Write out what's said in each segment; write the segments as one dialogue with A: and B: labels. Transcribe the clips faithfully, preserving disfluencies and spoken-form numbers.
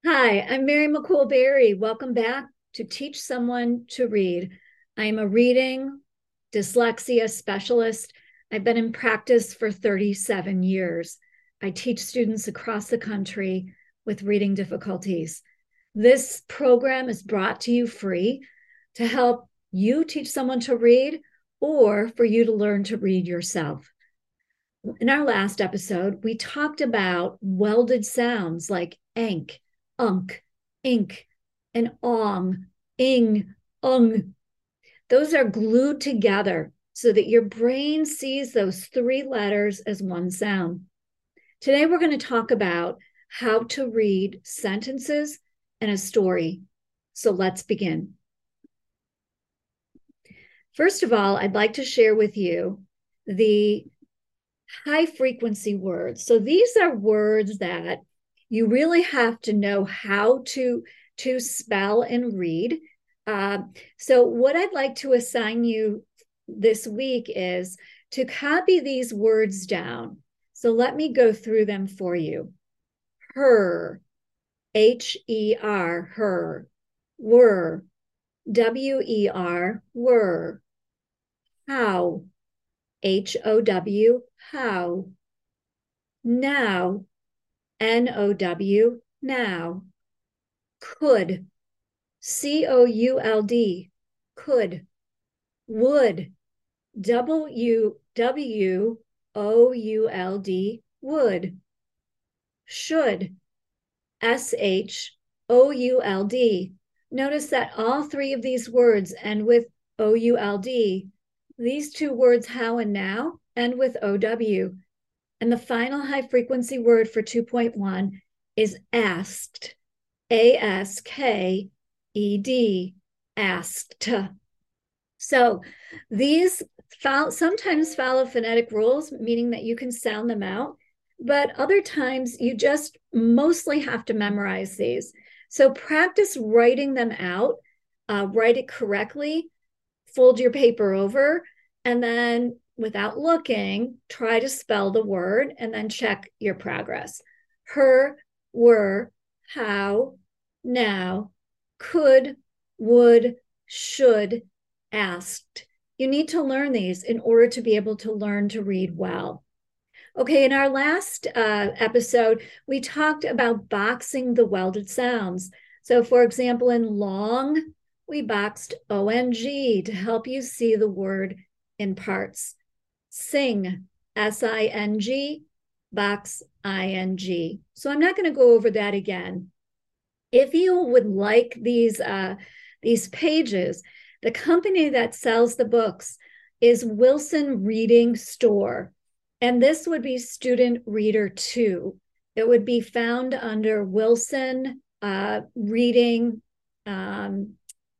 A: Hi, I'm Mary McCool Berry. Welcome back to Teach Someone to Read. I am a reading dyslexia specialist. I've been in practice for thirty-seven years. I teach students across the country with reading difficulties. This program is brought to you free to help you teach someone to read or for you to learn to read yourself. In our last episode, we talked about welded sounds like ank, unk, ink, and ong, ing, ung. Those are glued together so that your brain sees those three letters as one sound. Today, we're going to talk about how to read sentences and a story. So let's begin. First of all, I'd like to share with you the high frequency words. So these are words that you really have to know how to, to spell and read. Uh, so what I'd like to assign you this week is to copy these words down. So let me go through them for you. Her, H E R, her. Were, W E R, were. How, H O W, how. Now, N O W, now. Could, C O U L D, could. Would, W W O U L D, would. Should, S H O U L D. Notice that all three of these words end with O U L D. These two words, how and now, end with O W. And the final high frequency word for two point one is asked, A S K E D, asked. So these follow, sometimes follow phonetic rules, meaning that you can sound them out, but other times you just mostly have to memorize these. So practice writing them out, uh, write it correctly, fold your paper over, and then without looking, try to spell the word and then check your progress. Her, were, how, now, could, would, should, asked. You need to learn these in order to be able to learn to read well. Okay, in our last uh, episode, we talked about boxing the welded sounds. So, for example, in long, we boxed O N G to help you see the word in parts. Sing, S I N G, box I N G. So I'm not going to go over that again. If you would like these, uh, these pages, the company that sells the books is Wilson Reading Store. And this would be Student Reader two. It would be found under Wilson uh, Reading. Um,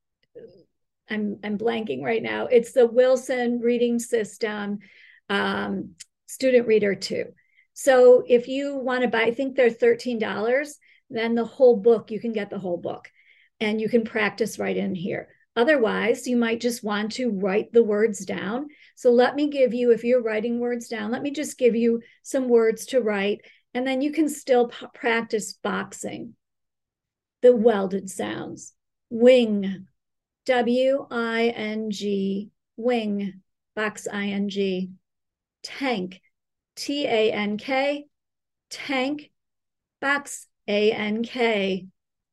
A: I'm, I'm blanking right now. It's the Wilson Reading System um, Student Reader two. So if you want to buy, I think they're thirteen dollars, then the whole book, you can get the whole book and you can practice right in here. Otherwise, you might just want to write the words down. So let me give you, if you're writing words down, let me just give you some words to write, and then you can still p- practice boxing the welded sounds. Wing, W I N G, wing, box I N G. Tank, T A N K, tank, box A N K.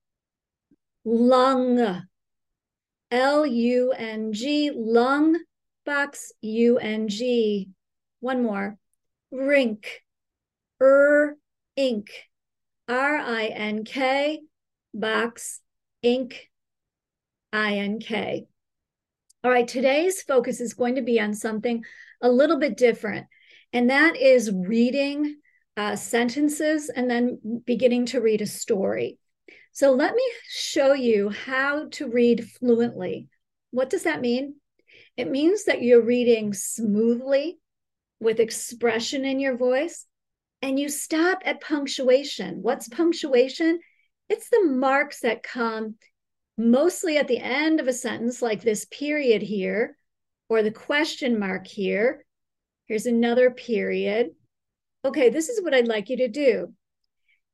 A: Lung, L U N G, lung, box U N G. One more. Rink, er, ink, R I N K, box, ink, I N K. All right, today's focus is going to be on something a little bit different, and that is reading uh, sentences and then beginning to read a story. So let me show you how to read fluently. What does that mean? It means that you're reading smoothly with expression in your voice, and you stop at punctuation. What's punctuation? It's the marks that come mostly at the end of a sentence, like this period here, or the question mark here. Here's another period. Okay, this is what I'd like you to do.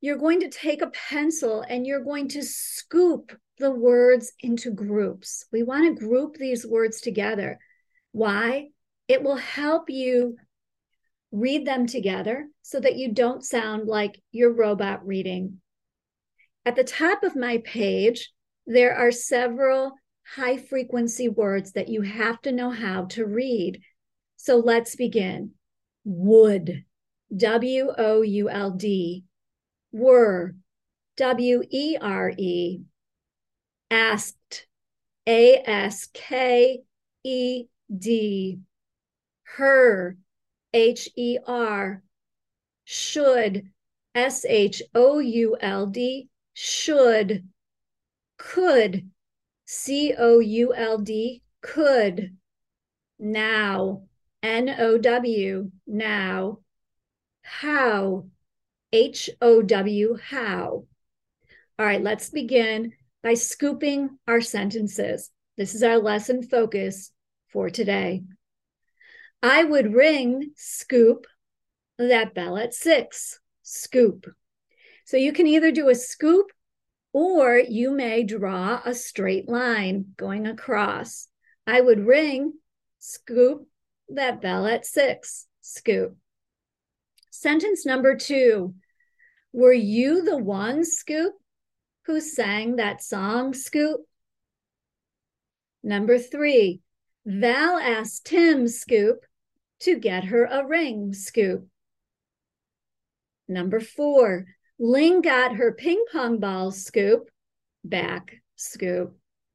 A: you're going to take a pencil and you're going to scoop the words into groups. We want to group these words together. Why? It will help you read them together so that you don't sound like you're robot reading. At the top of my page, there are several high frequency words that you have to know how to read. So let's begin. Would, W O U L D. Were, W E R E. Asked, A S K E D. Her, H E R. Should, S H O U L D. Should. Could, C O U L D. Could. Now, N O W. Now. How, H O W. How. All right, let's begin by scooping our sentences. This is our lesson focus for today. I would ring, scoop, that bell at six. Scoop. So you can either do a scoop or you may draw a straight line going across. I would ring, scoop, that bell at six. Scoop. Sentence number two. Were you the one, Scoop, who sang that song, Scoop? Number three. Val asked Tim, Scoop, to get her a ring, Scoop. Number four. Ling got her ping pong ball, Scoop, back, Scoop.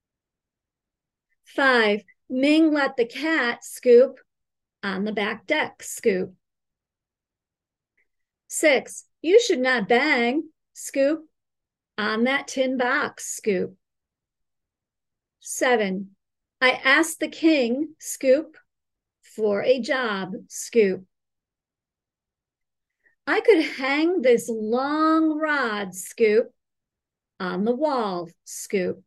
A: Five. Ming let the cat, Scoop, on the back deck, Scoop. Six. You should not bang, Scoop, on that tin box, Scoop. Seven. I asked the king, Scoop, for a job, Scoop. I could hang this long rod, Scoop, on the wall, Scoop.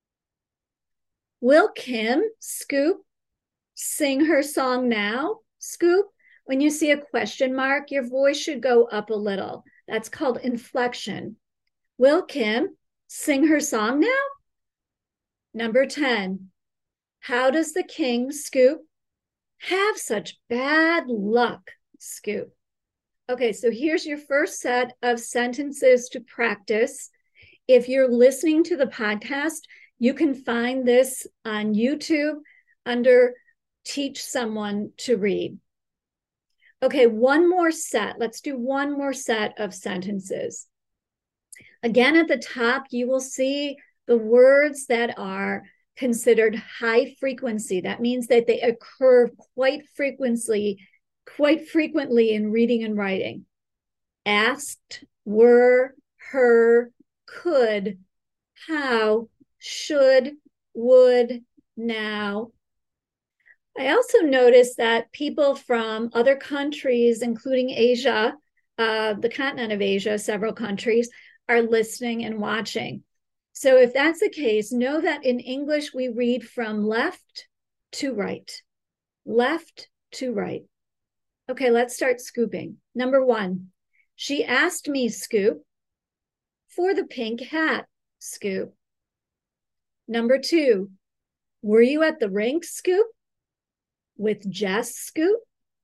A: Will Kim, Scoop, sing her song now, Scoop? When you see a question mark, your voice should go up a little. That's called inflection. Will Kim sing her song now? Number ten. How does the king, Scoop, have such bad luck, Scoop? Okay, so here's your first set of sentences to practice. If you're listening to the podcast, you can find this on YouTube under Teach Someone to Read. Okay, one more set. Let's do one more set of sentences. Again, at the top, you will see the words that are considered high frequency. That means that they occur quite frequently, quite frequently in reading and writing. Asked, were, her, could, how, should, would, now. I also noticed that people from other countries, including Asia, uh, the continent of Asia, several countries, are listening and watching. So if that's the case, know that in English, we read from left to right, left to right. Okay, let's start scooping. Number one, she asked me, Scoop, for the pink hat, Scoop. Number two, were you at the rink, Scoop, with Jess, Scoop?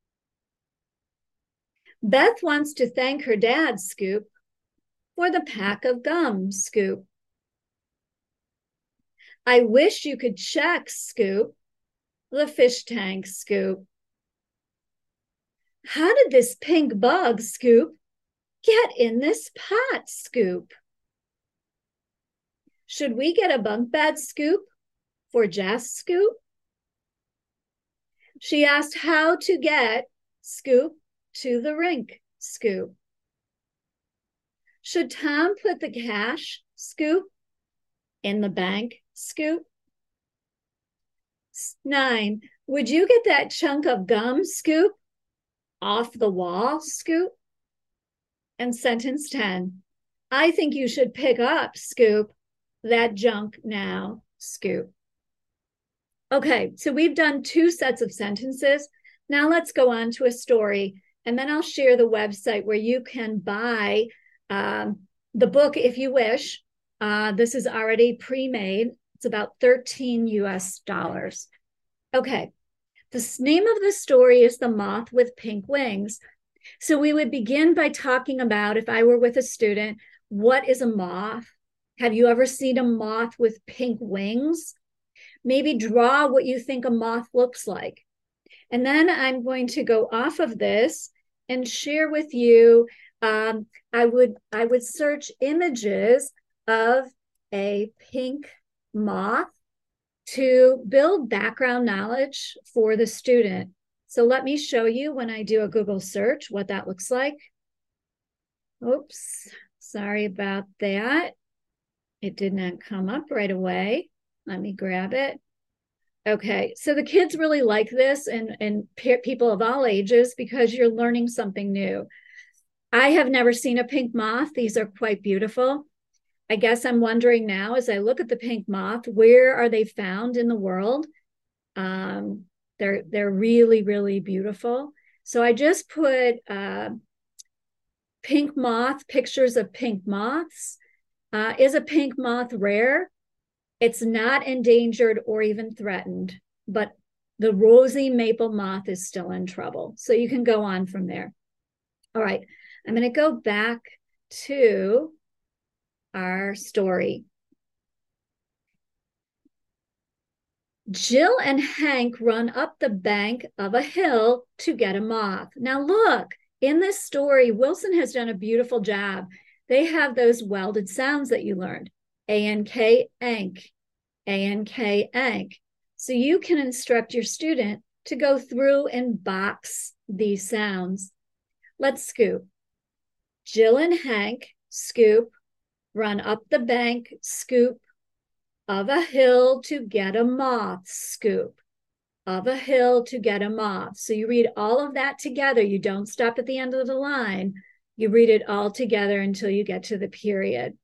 A: Beth wants to thank her dad, Scoop, for the pack of gum, Scoop. I wish you could check, Scoop, the fish tank, Scoop. How did this pink bug, Scoop, get in this pot, Scoop? Should we get a bunk bed, Scoop, for Jess, Scoop? She asked how to get, Scoop, to the rink, Scoop. Should Tom put the cash, Scoop, in the bank, Scoop? Nine, would you get that chunk of gum, Scoop, off the wall, Scoop? And sentence ten, I think you should pick up, Scoop, that junk now, Scoop. Okay, so we've done two sets of sentences. Now let's go on to a story, and then I'll share the website where you can buy um, The book, if you wish, uh, this is already pre-made. It's about thirteen U S dollars. Okay. The name of the story is The Moth with Pink Wings. So we would begin by talking about, if I were with a student, what is a moth? Have you ever seen a moth with pink wings? Maybe draw what you think a moth looks like. And then I'm going to go off of this and share with you. Um, I would I would search images of a pink moth to build background knowledge for the student. So let me show you when I do a Google search what that looks like. Oops, sorry about that. It did not come up right away. Let me grab it. Okay, so the kids really like this, and, and people of all ages, because you're learning something new. I have never seen a pink moth. These are quite beautiful. I guess I'm wondering now, as I look at the pink moth, where are they found in the world? Um, they're they're really, really beautiful. So I just put uh, pink moth, pictures of pink moths. Uh, is a pink moth rare? It's not endangered or even threatened, but the rosy maple moth is still in trouble. So you can go on from there. All right, I'm going to go back to our story. Jill and Hank run up the bank of a hill to get a moth. Now look, in this story, Wilson has done a beautiful job. They have those welded sounds that you learned. A N K, ank, A N K, ank. So you can instruct your student to go through and box these sounds. Let's scoop. Jill and Hank scoop, run up the bank, scoop, of a hill to get a moth, scoop, of a hill to get a moth. So you read all of that together. You don't stop at the end of the line. You read it all together until you get to the period.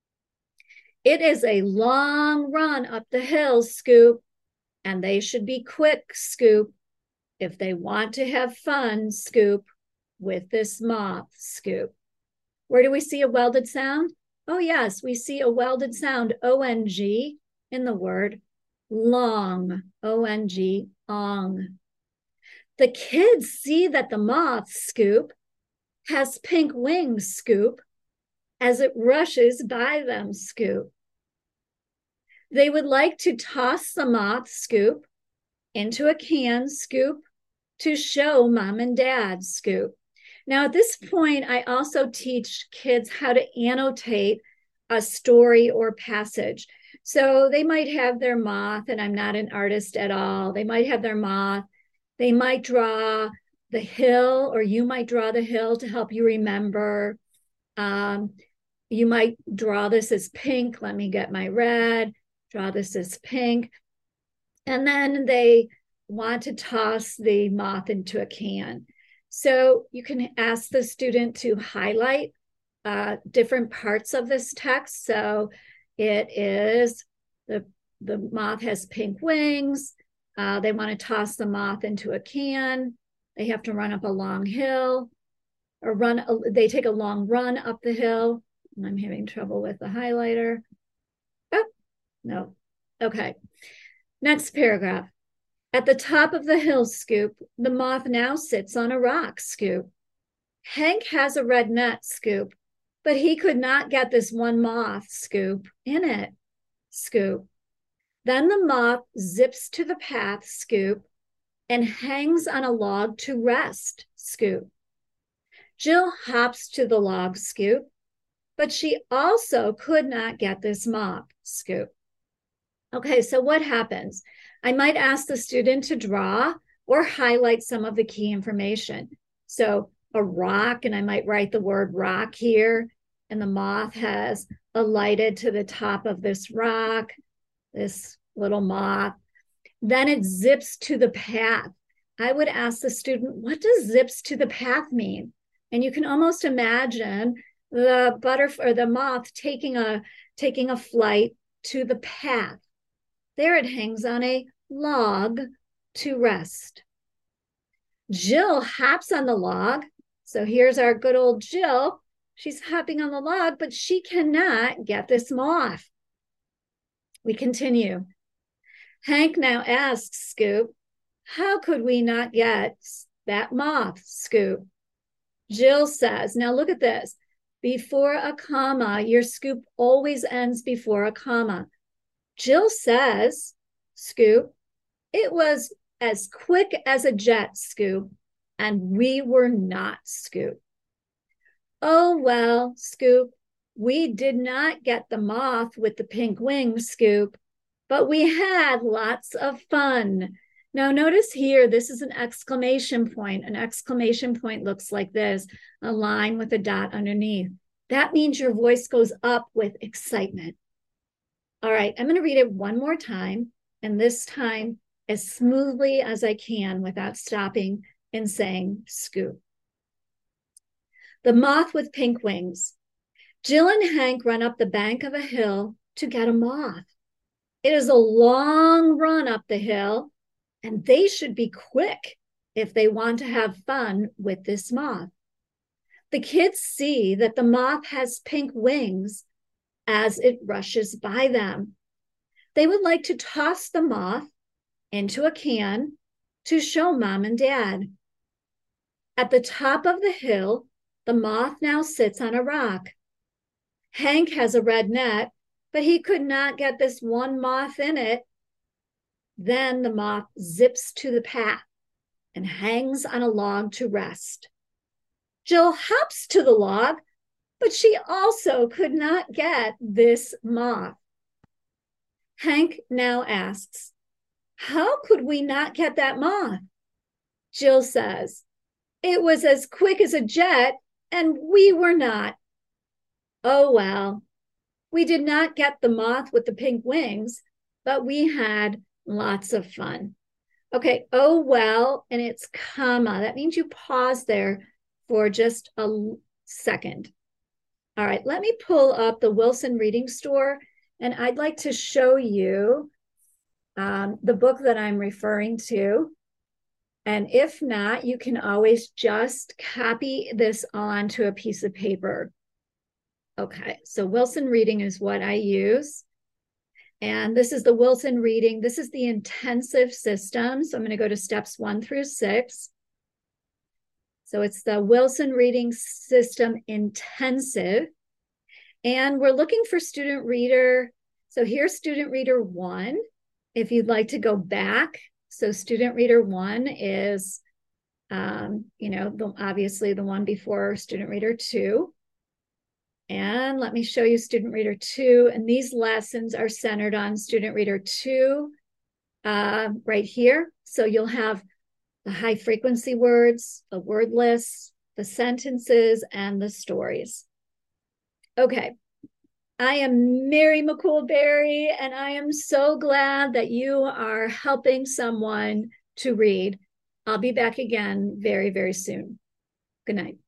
A: It is a long run up the hill, scoop, and they should be quick, scoop, if they want to have fun, scoop, with this moth, scoop. Where do we see a welded sound? Oh, yes, we see a welded sound, O N G, in the word long, O N G, ong. The kids see that the moth, scoop, has pink wings, scoop, as it rushes by them, scoop. They would like to toss the moth, scoop, into a can, scoop, to show mom and dad, scoop. Now, at this point, I also teach kids how to annotate a story or passage. So they might have their moth, and I'm not an artist at all. They might have their moth. They might draw the hill, or you might draw the hill to help you remember. Um, you might draw this as pink. Let me get my red. Draw this as pink. And then they want to toss the moth into a can. So you can ask the student to highlight uh, different parts of this text. So it is the, the moth has pink wings. Uh, they want to toss the moth into a can. They have to run up a long hill or run. They take a long run up the hill. And I'm having trouble with the highlighter. Oh, no. Okay. Next paragraph. At the top of the hill, scoop, the moth now sits on a rock, scoop. Hank has a red net, scoop, but he could not get this one moth, scoop, in it, scoop. Then the moth zips to the path, scoop, and hangs on a log to rest, scoop. Jill hops to the log, scoop, but she also could not get this moth, scoop. Okay, so what happens? I might ask the student to draw or highlight some of the key information. So a rock, and I might write the word rock here, and the moth has alighted to the top of this rock, this little moth. Then it zips to the path. I would ask the student, what does zips to the path mean? And you can almost imagine the butterfly or the moth taking a, taking a flight to the path. There it hangs on a log to rest. Jill hops on the log. So here's our good old Jill. She's hopping on the log, but she cannot get this moth. We continue. Hank now asks Scoop, how could we not get that moth, Scoop? Jill says, now look at this. Before a comma, your Scoop always ends before a comma. Jill says, Scoop, it was as quick as a jet, Scoop, and we were not, Scoop. Oh, well, Scoop, we did not get the moth with the pink wings, Scoop, but we had lots of fun. Now, notice here, this is an exclamation point. An exclamation point looks like this, a line with a dot underneath. That means your voice goes up with excitement. All right, I'm going to read it one more time, and this time as smoothly as I can without stopping and saying Scoop. The moth with pink wings. Jill and Hank run up the bank of a hill to get a moth. It is a long run up the hill, and they should be quick if they want to have fun with this moth. The kids see that the moth has pink wings as it rushes by them. They would like to toss the moth into a can to show Mom and Dad. At the top of the hill, the moth now sits on a rock. Hank has a red net, but he could not get this one moth in it. Then the moth zips to the path and hangs on a log to rest. Jill hops to the log, but she also could not get this moth. Hank now asks, how could we not get that moth? Jill says, it was as quick as a jet, and we were not. Oh, well, we did not get the moth with the pink wings, but we had lots of fun. Okay, oh, well, and it's comma. That means you pause there for just a second. All right, let me pull up the Wilson Reading Store, and I'd like to show you um, the book that I'm referring to. And if not, you can always just copy this onto a piece of paper. Okay, so Wilson Reading is what I use. And this is the Wilson Reading. This is the intensive system. So I'm going to go to steps one through six. So it's the Wilson Reading System Intensive. And we're looking for student reader. So here's student reader one. If you'd like to go back. So student reader one is, um, you know, the, obviously the one before student reader two. And let me show you student reader two. And these lessons are centered on student reader two uh, right here. So you'll have the high frequency words, the word lists, the sentences, and the stories. Okay. I am Mary McCool-Berry, and I am so glad that you are helping someone to read. I'll be back again very, very soon. Good night.